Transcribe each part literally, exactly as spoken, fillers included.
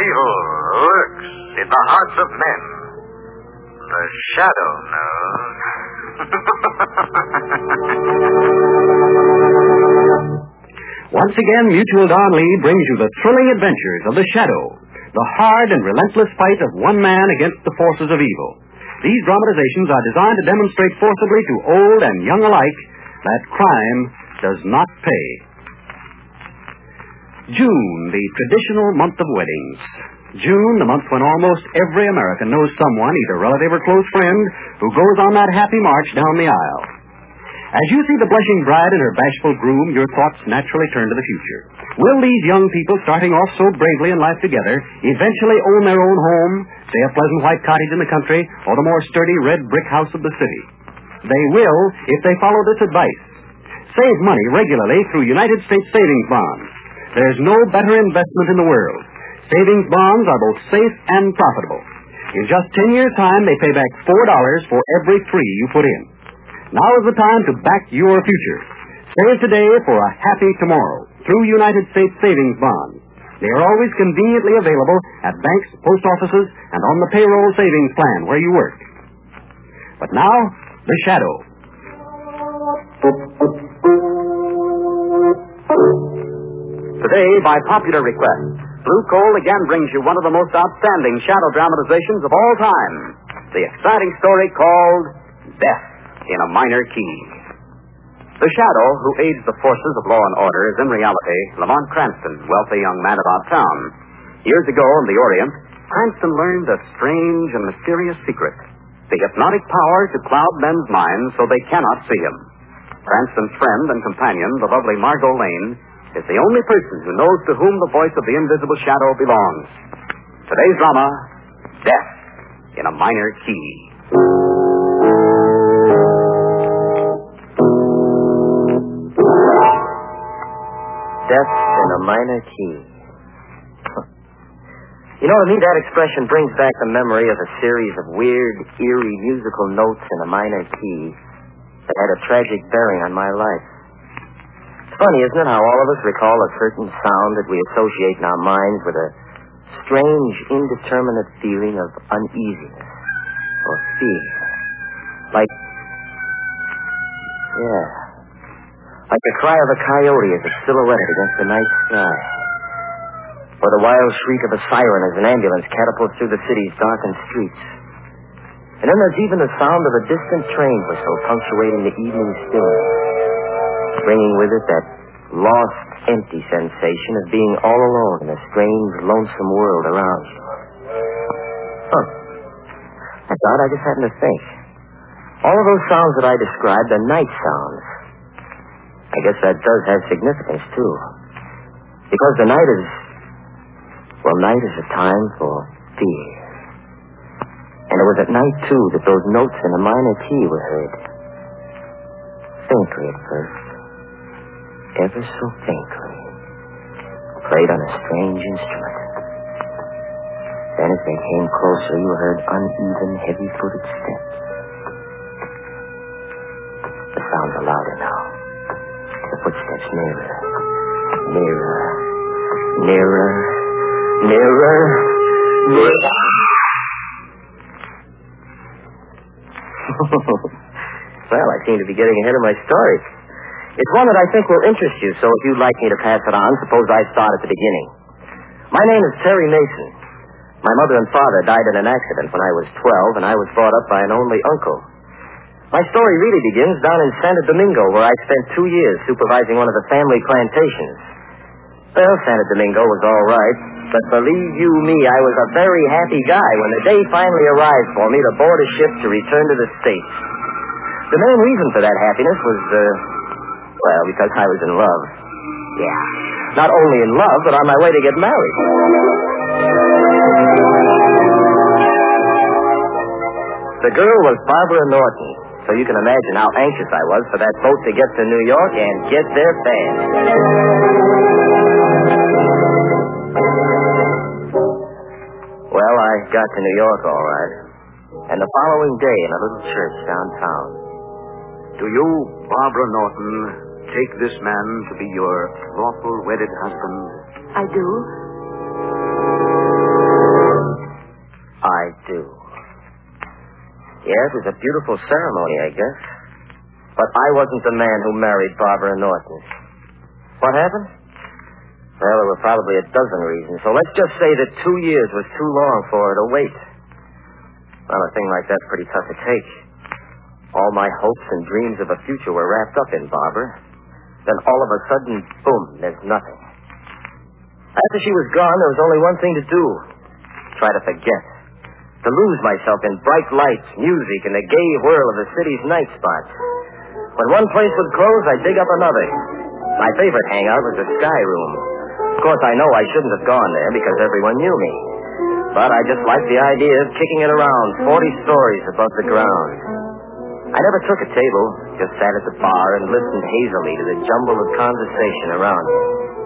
evil lurks in the hearts of men. The Shadow knows. Once again, Mutual Don Lee brings you the thrilling adventures of the Shadow, the hard and relentless fight of one man against the forces of evil. These dramatizations are designed to demonstrate forcibly to old and young alike that crime does not pay. June, the traditional month of weddings. June, the month when almost every American knows someone, either relative or close friend, who goes on that happy march down the aisle. As you see the blushing bride and her bashful groom, your thoughts naturally turn to the future. Will these young people, starting off so bravely in life together, eventually own their own home, say a pleasant white cottage in the country, or the more sturdy red brick house of the city? They will if they follow this advice. Save money regularly through United States savings bonds. There's no better investment in the world. Savings bonds are both safe and profitable. In just ten years' time, they pay back four dollars for every three you put in. Now is the time to back your future. Save today for a happy tomorrow through United States savings bonds. They are always conveniently available at banks, post offices, and on the payroll savings plan where you work. But now, the Shadow. Today, by popular request, Blue Coal again brings you one of the most outstanding shadow dramatizations of all time. The exciting story called Death in a Minor Key. The Shadow, who aids the forces of law and order, is in reality Lamont Cranston, wealthy young man about town. Years ago in the Orient, Cranston learned a strange and mysterious secret, the hypnotic power to cloud men's minds so they cannot see him. Cranston's friend and companion, the lovely Margot Lane, is the only person who knows to whom the voice of the invisible shadow belongs. Today's drama, Death in a Minor Key. Death in a Minor Key. You know, to me, that expression brings back the memory of a series of weird, eerie musical notes in a minor key that had a tragic bearing on my life. It's funny, isn't it, how all of us recall a certain sound that we associate in our minds with a strange, indeterminate feeling of uneasiness or fear. Like, yeah, like the cry of a coyote as it's silhouetted against the night sky. Or the wild shriek of a siren as an ambulance catapults through the city's darkened streets. And then there's even the sound of a distant train whistle punctuating the evening stillness, bringing with it that lost, empty sensation of being all alone in a strange, lonesome world around you. Huh. That's odd, I just happened to think. All of those sounds that I described are night sounds. I guess that does have significance, too. Because the night is... Well, night is a time for fear. And it was at night, too, that those notes in a minor key were heard. Faintly at first. Ever so faintly. Played on a strange instrument. Then as they came closer, you heard uneven, heavy-footed steps. The sounds are louder now. The footsteps nearer. Nearer. Nearer. Nearer. Nearer. Well, I seem to be getting ahead of my story. It's one that I think will interest you, so if you'd like me to pass it on, suppose I start at the beginning. My name is Terry Mason. My mother and father died in an accident when I was twelve, and I was brought up by an only uncle. My story really begins down in Santo Domingo, where I spent two years supervising one of the family plantations. Well, Santo Domingo was all right, but believe you me, I was a very happy guy when the day finally arrived for me to board a ship to return to the States. The main reason for that happiness was, uh, well, because I was in love. Yeah, not only in love, but on my way to get married. The girl was Barbara Norton, so you can imagine how anxious I was for that boat to get to New York and get there fast. Well, I got to New York all right, and the following day in a little church downtown. Do you, Barbara Norton, take this man to be your lawful wedded husband? I do. I do. Yeah, it was a beautiful ceremony, I guess. But I wasn't the man who married Barbara Norton. What happened? Well, there were probably a dozen reasons. So let's just say that two years was too long for her to wait. Well, a thing like that's pretty tough to take. All my hopes and dreams of a future were wrapped up in Barbara. Then all of a sudden, boom, there's nothing. After she was gone, there was only one thing to do. Try to forget. To lose myself in bright lights, music, and the gay whirl of the city's night spots. When one place would close, I'd dig up another. My favorite hangout was the Sky Room. Of course, I know I shouldn't have gone there because everyone knew me. But I just liked the idea of kicking it around forty stories above the ground. I never took a table, just sat at the bar and listened hazily to the jumble of conversation around me.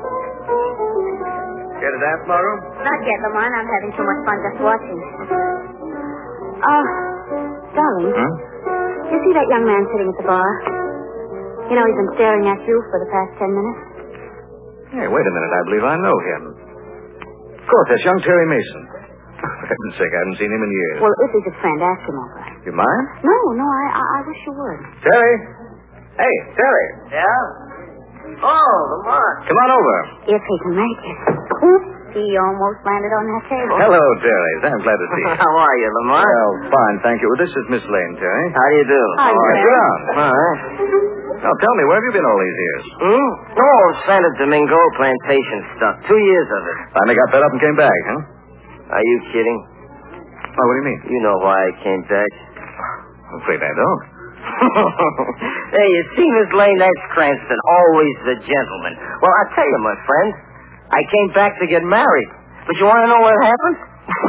Get a dance, Margot? Not yet, Lamont. I'm having too much fun just watching. Uh, darling. Huh? You see that young man sitting at the bar? You know, he's been staring at you for the past ten minutes. Hey, wait a minute. I believe I know him. Of course, that's young Terry Mason. For heaven's sake, I haven't seen him in years. Well, if he's a friend, ask him over. You mind? No, no, I, I, I wish you would. Terry? Hey, Terry. Yeah? Oh, Lamont. Come on over. If he can make it. Oops, he almost landed on that table. Hello, Terry. I'm glad to see you. How are you, Lamont? Well, fine, thank you. Well, this is Miss Lane, Terry. How do you do? Hi, All right, Terry. sit down. All right. Now, tell me, where have you been all these years? Hmm? Oh, Santa Domingo plantation stuff. Two years of it. Finally got fed up and came back, huh? Are you kidding? Oh, what do you mean? You know why I came back. I'm afraid I don't. Hey, you see, Miss Lane, that's Cranston, always the gentleman. Well, I tell you, my friend, I came back to get married. But you want to know what happened?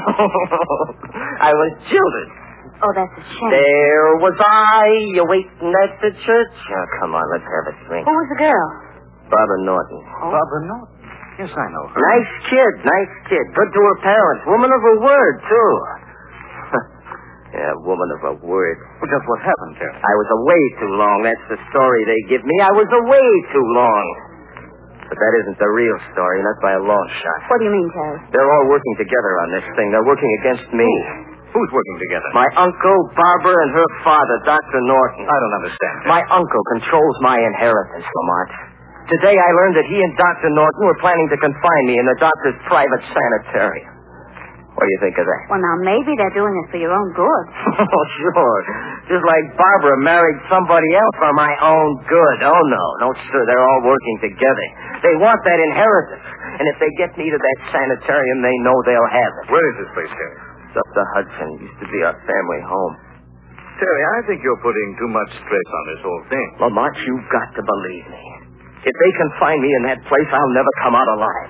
I was jilted. Oh, that's a shame. There was I, you waiting at the church. Oh, come on, let's have a drink. Who was the girl? Barbara Norton. Oh. Barbara Norton. Yes, I know her. Nice kid, nice kid. Good to her parents. Woman of her word, too. Yeah, woman of her word. Well, just what happened, Terry? I was away too long. That's the story they give me. I was away too long. But that isn't the real story, not by a long shot. What do you mean, Terry? They're all working together on this thing. They're working against me. Who's working together? My uncle, Barbara, and her father, Doctor Norton. I don't understand. My uncle controls my inheritance, Lamont. Today I learned that he and Doctor Norton were planning to confine me in the doctor's private sanitarium. What do you think of that? Well, now, maybe they're doing it for your own good. Oh, sure. Just like Barbara married somebody else for my own good. Oh, no. No, sir. They're all working together. They want that inheritance. And if they get me to that sanitarium, they know they'll have it. Where is this place, Terry? It's up the Hudson. Used to be our family home. Terry, I think you're putting too much stress on this whole thing. Lamont, you've got to believe me. If they confine me in that place, I'll never come out alive.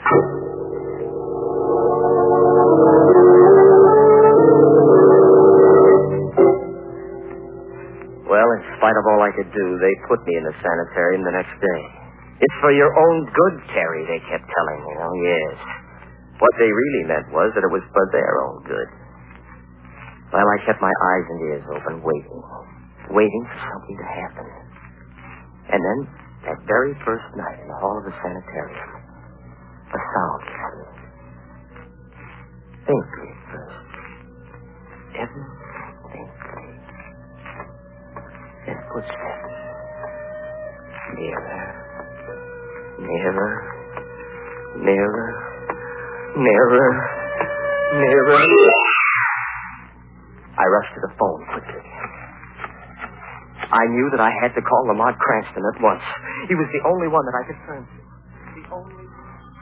Well, in spite of all I could do, they put me in the sanitarium the next day. It's for your own good, Terry, they kept telling me. Oh, yes. What they really meant was that it was for their own good. Well, I kept my eyes and ears open, waiting. Waiting for something to happen. And then, that very first night in the hall of the sanitarium, a sound came. Faintly at first. Ever faintly. Then footsteps. Nearer. Nearer. Nearer. Nearer. Nearer. I rushed to the phone quickly. I knew that I had to call Lamont Cranston at once. He was the only one that I could turn to. The only one.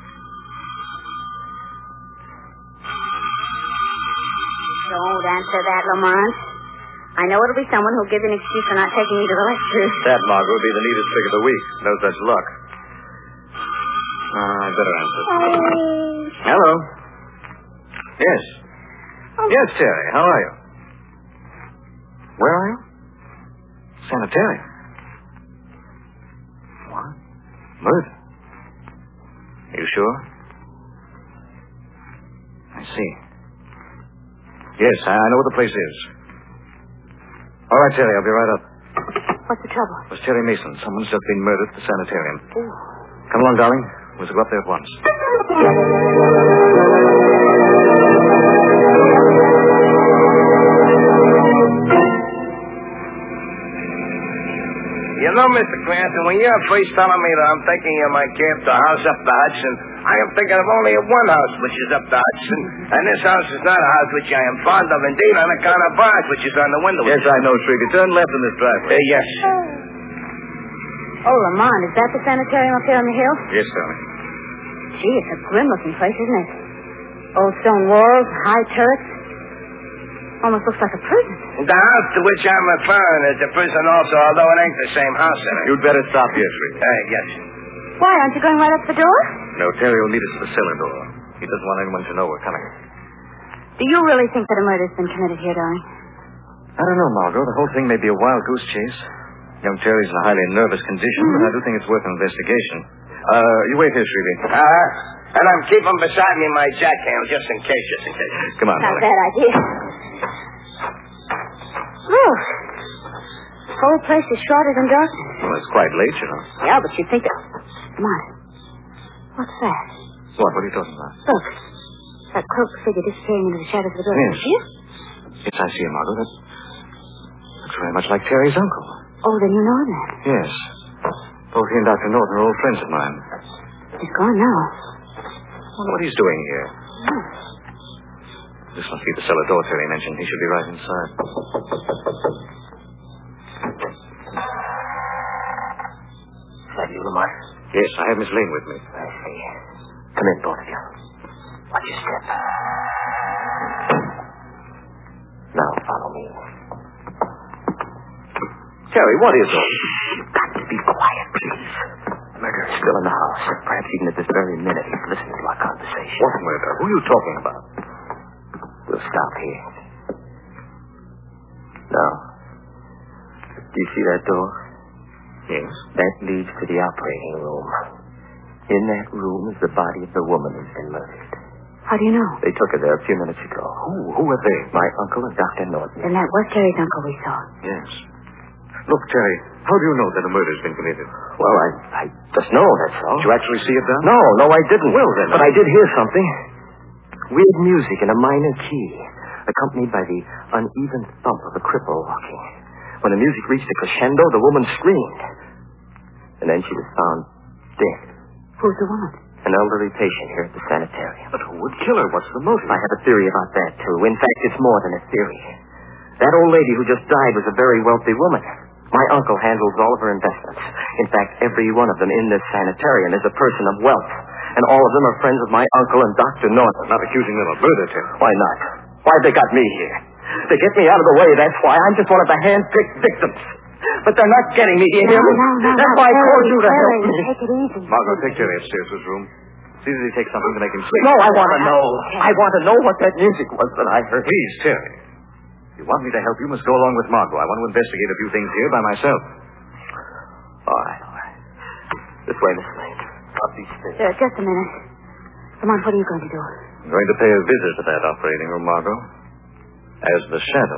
Don't answer that, Lamont. I know it'll be someone who'll give an excuse for not taking you to the lecture. That, Margot, will be the neatest trick of the week. No such luck. Uh, I better answer. Hello. Yes. Oh. Yes, Terry. How are you? Where are you? Sanitarium. What? Murder? Are you sure? I see. Yes, I I know what the place is. All right, Terry, I'll be right up. What's the trouble? It was Terry Mason. Someone's just been murdered at the sanitarium. Ooh. Come along, darling. We'll go up there at once. know, Mister Cranston, when you're first telling me that I'm thinking of my camp, the house up the Hudson, I am thinking of only one house, which is up the Hudson. And this house is not a house which I am fond of, indeed, on account of bars, which is on the window. Yes, I know, Trigger. Turn left in this driveway. Uh, yes. Oh, Lamont, is that the sanitarium up here on the hill? Yes, darling. Gee, it's a grim-looking place, isn't it? Old stone walls, high turrets. Almost looks like a prison. The house to which I'm referring is the prison also, although it ain't the same house in it. You'd better stop here, Trigger. Uh, yes. Why, aren't you going right up the door? No, Terry will meet us at the cellar door. He doesn't want anyone to know we're coming. Do you really think that a murder's been committed here, darling? I don't know, Margot. The whole thing may be a wild goose chase. Young Terry's in a highly nervous condition, mm-hmm. but I do think it's worth an investigation. Uh, you wait here, Shrevey. Uh-huh. And I'm keeping beside me my jackhammer just in case, just in case. Come on, Not a darling. bad idea. Oh, the whole place is shrouded in darkness. Well, it's quite late, you know. Yeah, but you'd think that... Come on. What's that? What? What are you talking about? Look. That cloaked figure disappearing into the shadows of the building. Yes. See it? Yes, I see him, Margot. That looks very much like Terry's uncle. Oh, then you know him then? Yes. Both he and Doctor Norton are old friends of mine. He's gone now. I wonder what he's doing here. Oh. This must be the cellar door Terry mentioned. He should be right inside. Is that you, Lamont? Yes, I have Miss Lane with me. I see. Come in, both of you. Watch your step. Now, follow me. Terry, what is it? You've got to be quiet, please. Murder is still in the house. Perhaps even at this very minute he's listening to our conversation. What murder? Who are you talking about? We'll stop here. Now, do you see that door? Yes. That leads to the operating room. In that room is the body of the woman who's been murdered. How do you know? They took her there a few minutes ago. Who? Who are they? My uncle and Doctor Norton. Then that was Terry's uncle we saw. Yes. Look, Terry, how do you know that a murder's been committed? Well, I, I just know, that's all. Did you actually see it done? No, no, I didn't. Well, then, But I did hear something. Weird music in a minor key, accompanied by the uneven thump of a cripple walking. When the music reached a crescendo, the woman screamed. And then she was found dead. Who's the woman? An elderly patient here at the sanitarium. But who would kill her? What's the motive? I have a theory about that, too. In fact, it's more than a theory. That old lady who just died was a very wealthy woman. My uncle handles all of her investments. In fact, every one of them in this sanitarium is a person of wealth. And all of them are friends of my uncle and Doctor Norton. Not accusing them of murder, Terry. Why not? Why have they got me here? They get me out of the way, that's why. I'm just one of the hand-picked victims. But they're not getting me, do you hear me? No, no, no, That's no, why I Terry, called you to Terry, help me. Take it easy. Margot, take Terry upstairs to his room. See that he takes something to make him sleep. No, I want to know. I want to know what that music was that I heard. Please, Terry. If you want me to help, you must go along with Margot. I want to investigate a few things here by myself. All right, all right. This way, Miss Lane. Up these stairs. Uh, just a minute. Come on, what are you going to do? I'm going to pay a visit to that operating room, Margot. As the shadow.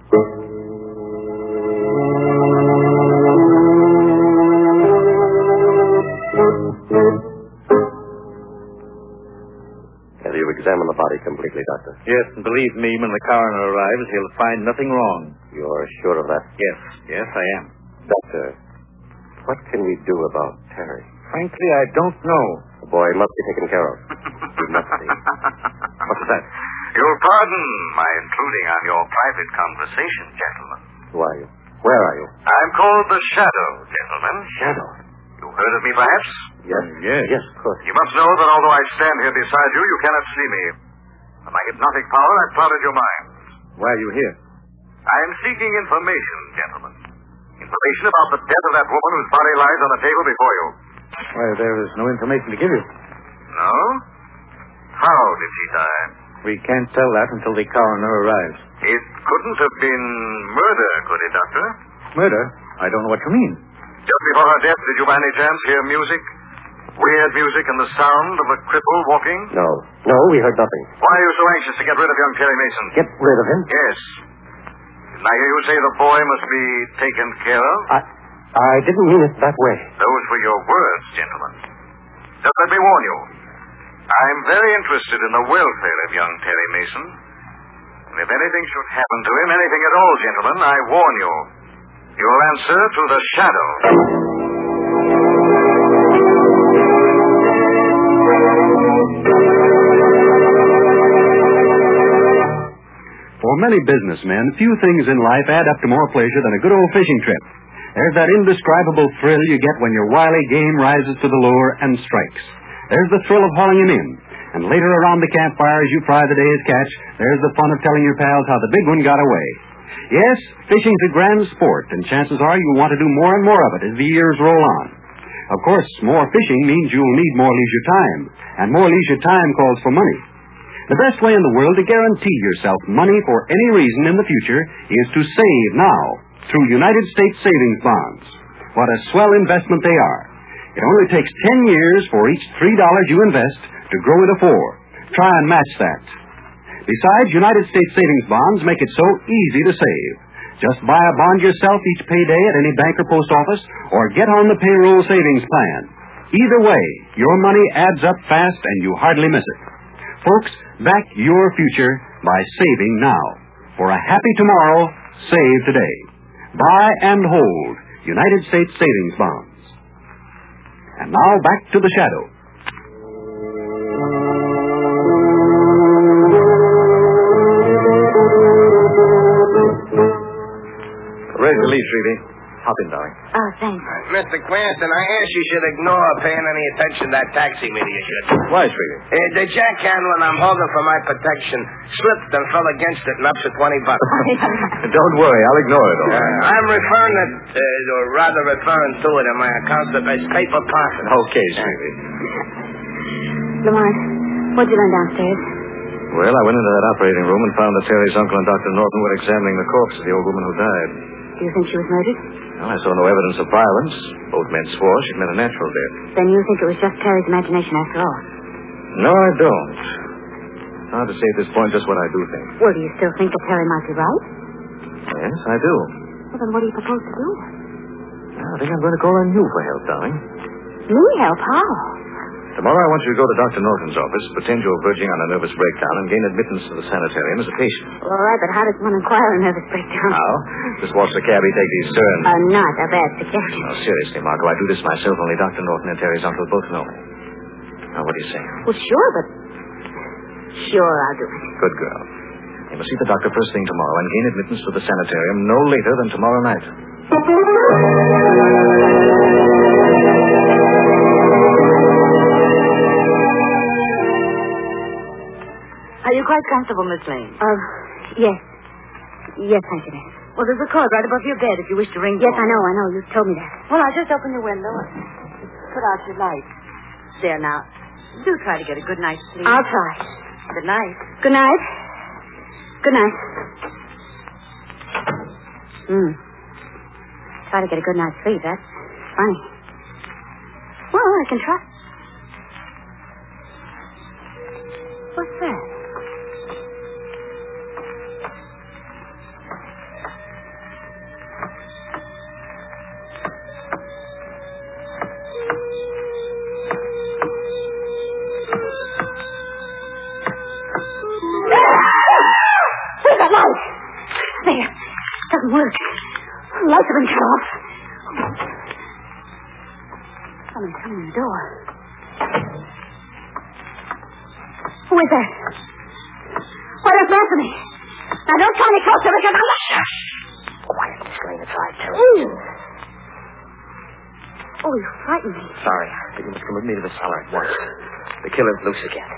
Have you examined the body completely, Doctor? Yes, and believe me, when the coroner arrives, he'll find nothing wrong. You're sure of that? Yes, yes, I am. Doctor, what can we do about Terry? Frankly, I don't know. The boy must be taken care of. He must be. What's that? You'll pardon my intruding on your private conversation, gentlemen. Who are you? Where are you? I'm called the Shadow, gentlemen. Shadow. You heard of me, perhaps? Yes. Yes. Yes, of course. You must know that although I stand here beside you, you cannot see me. With my hypnotic power, I've clouded your minds. Why are you here? I am seeking information, gentlemen. Information about the death of that woman whose body lies on the table before you. Why, there is no information to give you. No? How did she die? We can't tell that until the coroner arrives. It couldn't have been murder, could it, Doctor? Murder? I don't know what you mean. Just before her death, did you by any chance hear music? Weird music and the sound of a cripple walking? No. No, we heard nothing. Why are you so anxious to get rid of young Terry Mason? Get rid of him? Yes. Didn't I hear you say the boy must be taken care of? I I didn't mean it that way. Those were your words, gentlemen. Just let me warn you. I'm very interested in the welfare of young Terry Mason. And if anything should happen to him, anything at all, gentlemen, I warn you, You'll answer to the Shadow. For many businessmen, few things in life add up to more pleasure than a good old fishing trip. There's that indescribable thrill you get when your wily game rises to the lure and strikes. There's the thrill of hauling him in. And later around the campfire as you fry the day's catch, there's the fun of telling your pals how the big one got away. Yes, fishing's a grand sport, and chances are you'll want to do more and more of it as the years roll on. Of course, more fishing means you'll need more leisure time, and more leisure time calls for money. The best way in the world to guarantee yourself money for any reason in the future is to save now through United States savings bonds. What a swell investment they are. It only takes ten years for each three dollars you invest to grow into four. Try and match that. Besides, United States savings bonds make it so easy to save. Just buy a bond yourself each payday at any bank or post office, or get on the payroll savings plan. Either way, your money adds up fast and you hardly miss it. Folks, back your future by saving now. For a happy tomorrow, save today. Buy and hold United States savings bonds. And now back to the Shadow. Raise the lead, Treaty. Hop in, darling. Oh, thanks. Mister Cranston, I ask you should ignore paying any attention to that taxi meter you should. Why, Treaty? Uh, the jackhandle I'm holding for my protection slipped and fell against it and up to twenty bucks. Don't worry, I'll ignore it, all Uh, right. I'm referring it, uh, or rather referring to it in my account as paper confidence. Okay, Treaty. Lamont, what'd you learn downstairs? Well, I went into that operating room and found that Terry's uncle and Doctor Norton were examining the corpse of the old woman who died. Do you think she was murdered? Well, I saw no evidence of violence. Both men swore she'd met a natural death. Then you think it was just Terry's imagination after all? No, I don't. It's hard to say at this point just what I do think. Well, do you still think that Terry might be right? Yes, I do. Well, then what do you propose to do? I think I'm going to call on you for help, darling. Me help? How? Tomorrow I want you to go to Doctor Norton's office, pretend you're verging on a nervous breakdown, and gain admittance to the sanitarium as a patient. All right, but how does one acquire a nervous breakdown? How? Just watch the cabbie take these turns. Uh, not a bad suggestion. No, seriously, Margot, I do this myself. Only Doctor Norton and Terry's uncle both know me. Now, what do you say? Well, sure, but... Sure, I'll do it. Good girl. You must see the doctor first thing tomorrow and gain admittance to the sanitarium no later than tomorrow night. Are you quite comfortable, Miss Lane? Uh, yes. Yes, thank you, miss. Well, there's a cord right above your bed if you wish to ring Yes, for I it. know, I know. You told me that. Well, I'll just open the window and put out your light. There now. Do try to get a good night's sleep. I'll try. Good night. Good night. Good night. Hmm. Try to get a good night's sleep. That's funny. Well, I can try. What's that? Where's that light? There. Doesn't work. Lights have been cut off. Someone's coming in the door. Who is that? Why don't you answer me? Now don't try me closer because I'm not... Shh. Quiet, Miss Lane. It's all right, Terry. Ooh. Oh, you frightened me. Sorry, but you must come with me to the cellar at once. The killer's loose again.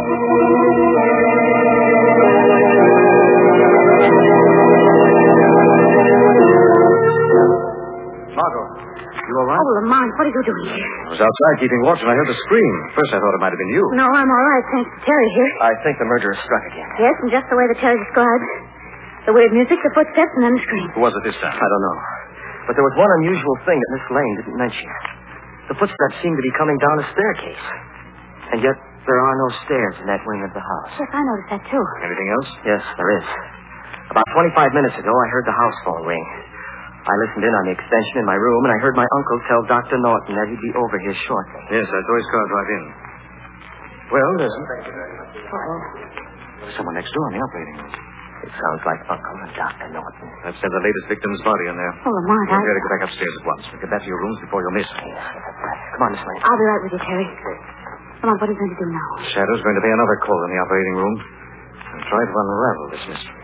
Margot, you all right? Oh, Lamont, what are you doing here? I was outside keeping watch and I heard the scream. First I thought it might have been you. No, I'm all right, thanks to Terry here. I think the murderer struck again. Yes, and just the way that Terry described. The weird music, the footsteps, and then the scream. Who was it this time? I don't know. But there was one unusual thing that Miss Lane didn't mention. The footsteps seemed to be coming down a staircase. And yet, there are no stairs in that wing of the house. Yes, I noticed that, too. Anything else? Yes, there is. About twenty-five minutes ago, I heard the house phone ring. I listened in on the extension in my room, and I heard my uncle tell Doctor Norton that he'd be over here shortly. Yes, I saw his car drive in. Well, there's Uh-oh. someone next door in the operating room. It sounds like Uncle and Doctor Norton. Let's have the latest victim's body in there. Oh, Lamont, You'll I... better get back upstairs at once. Get back to your rooms before you miss. Yes, come on, Miss Lane. I'll be right with you, Terry. Lamont, what are you going to do now? Shadow's going to be another call in the operating room. And try to unravel this mystery.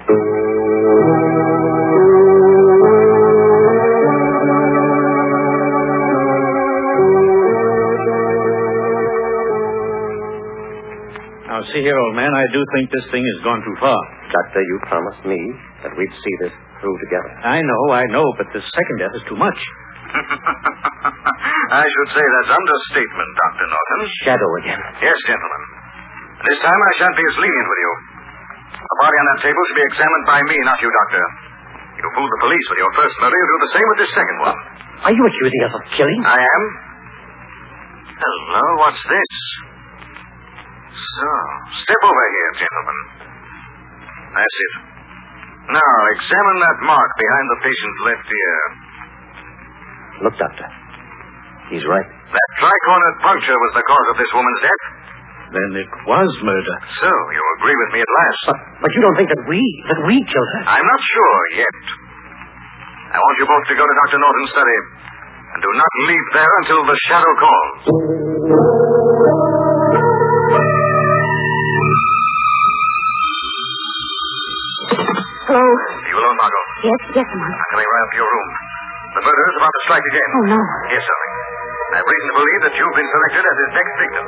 Now, see here, old man, I do think this thing has gone too far. Doctor, you promised me that we'd see this through together. I know, I know, but the second death is too much. I should say that's understatement, Doctor Norton. Shadow again. Yes, gentlemen. This time I shan't be as lenient with you. The body on that table should be examined by me, not you, Doctor. You fooled the police with your first murder. You'll do the same with this second one. Are you accusing us of killing? I am. Hello, what's this? So, step over here, gentlemen. That's it. Now, examine that mark behind the patient's left ear. Look, Doctor. He's right. That tricornered puncture was the cause of this woman's death. Then it was murder. So, you agree with me at last? But, but you don't think that we, that we killed her? I'm not sure yet. I want you both to go to Doctor Norton's study. And do not leave there until the shadow calls. Hello? Are you alone, Margot? Yes, yes, Lamont. I'm coming right up to your room. The murderer's about to strike again. Oh, no. Yes, darling. I have reason to believe that you've been selected as his next victim.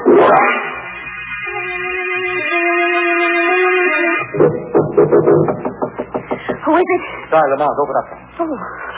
Who is it? Sorry, Lamont, open up. Oh.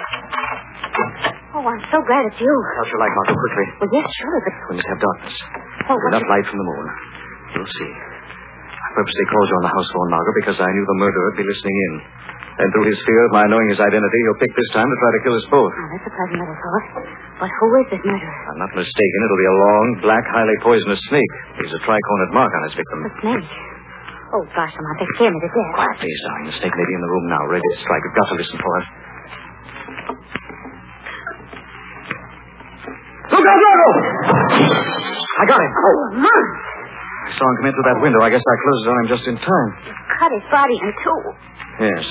Oh, I'm so glad it's you. How's your light, Margot, quickly? Well, yes, sure, but... We must have darkness. Oh, what Enough you... light from the moon. You'll see. I purposely called you on the house phone, Margot, because I knew the murderer would be listening in. And through his fear of my knowing his identity, he'll pick this time to try to kill us both. Oh, that's a pleasant little thought. But who is this murderer? I'm not mistaken. It'll be a long, black, highly poisonous snake. There's a tricornered mark on his victim. A snake? Oh, gosh, Lamont, they scare me to death. Quiet, please, darling. The snake may be in the room now, ready to strike. We've got to listen for it. Look out, Margot! I got him. Oh, Lamont! I saw him come in through that window. I guess I closed it on him just in time. Cut his body in two. Yes.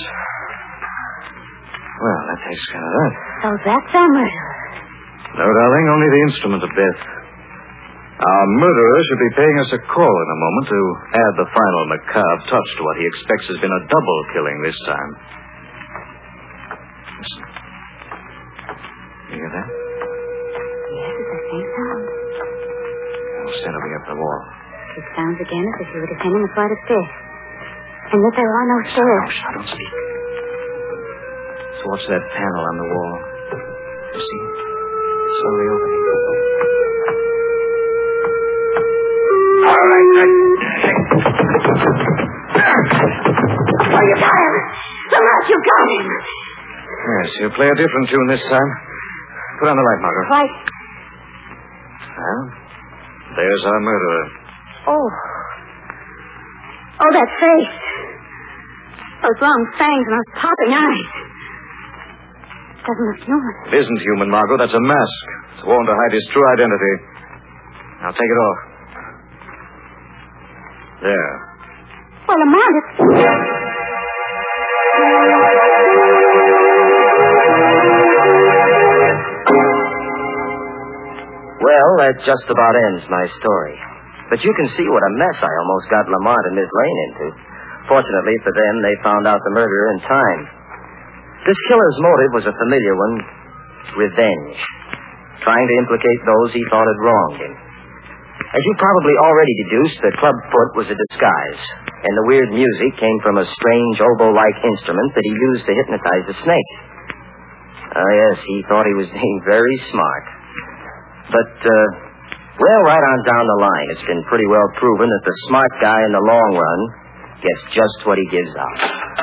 Well, that takes care of that. So that's our murderer. No, darling, only the instrument of death. Our murderer should be paying us a call in a moment to add the final macabre touch to what he expects has been a double killing this time. Listen. You hear that? Yes, it's the same sound. I'll stand over here at the wall. It sounds again as if you were descending a flight of stairs. And yet there are no stairs. No, shh, don't speak. So watch that panel on the wall. You see? Slowly opening. All right, good. Oh, you got him! Lamont, you got him! Yes, you'll play a different tune this time. Put on the light, Margaret. Right. Well, there's our murderer. Oh. Oh, that face. Those long fangs and those popping eyes. It doesn't look human. It isn't human, Margot. That's a mask. It's worn to hide his true identity. Now take it off. There. Well, Lamont, it's... Well, that just about ends my story. But you can see what a mess I almost got Lamont and Miss Lane into. Fortunately for them, they found out the murderer in time. This killer's motive was a familiar one, revenge. Trying to implicate those he thought had wronged him. As you probably already deduced, the club foot was a disguise, and the weird music came from a strange oboe-like instrument that he used to hypnotize the snake. Oh, yes, he thought he was being very smart. But, uh, well, right on down the line, it's been pretty well proven that the smart guy in the long run gets just what he gives out.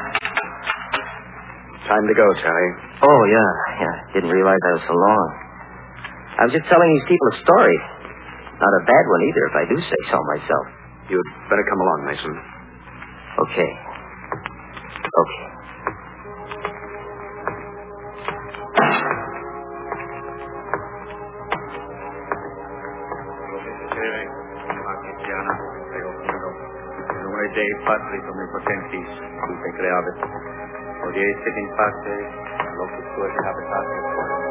Time to go, Charlie. Oh, yeah, yeah. Didn't realize I was so long. I was just telling these people a story. Not a bad one either, if I do say so myself. You'd better come along, Mason. Okay. Okay. dei patris omnipotentis, tutte creavit. Hodie sit in pace, locus tuae habitatis tuae.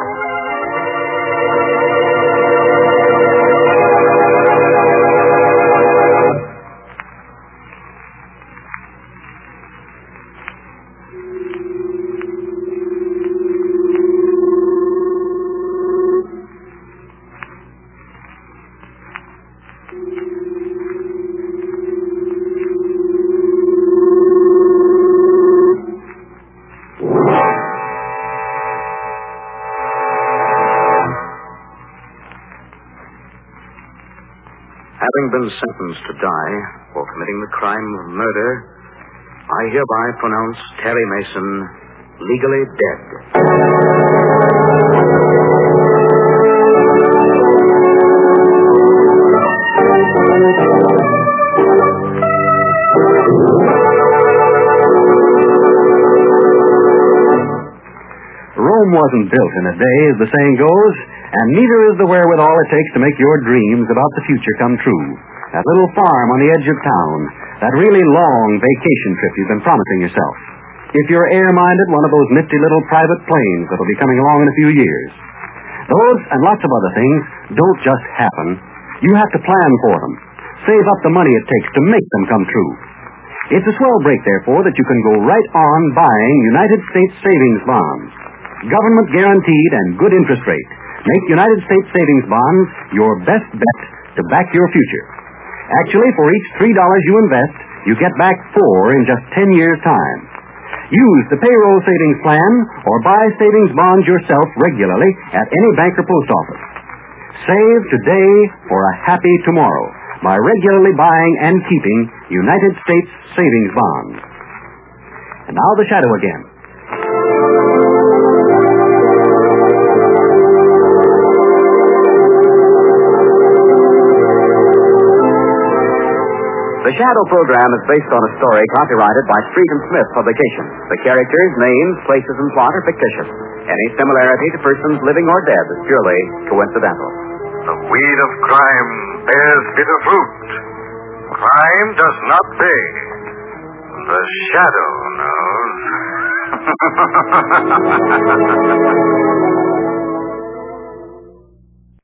Having been sentenced to die for committing the crime of murder, I hereby pronounce Terry Mason legally dead. Rome wasn't built in a day, as the saying goes, and neither is the wherewithal it takes to make your dreams about the future come true. That little farm on the edge of town, that really long vacation trip you've been promising yourself. If you're air-minded, one of those nifty little private planes that'll be coming along in a few years. Those and lots of other things don't just happen. You have to plan for them. Save up the money it takes to make them come true. It's a swell break, therefore, that you can go right on buying United States savings bonds. Government guaranteed and good interest rate. Make United States savings bonds your best bet to back your future. Actually, for each three dollars you invest, you get back four in just ten years' time. Use the payroll savings plan or buy savings bonds yourself regularly at any bank or post office. Save today for a happy tomorrow by regularly buying and keeping United States savings bonds. And now the shadow again. The Shadow program is based on a story copyrighted by Street and Smith Publications. The characters, names, places, and plot are fictitious. Any similarity to persons living or dead is purely coincidental. The weed of crime bears bitter fruit. Crime does not pay. The shadow knows.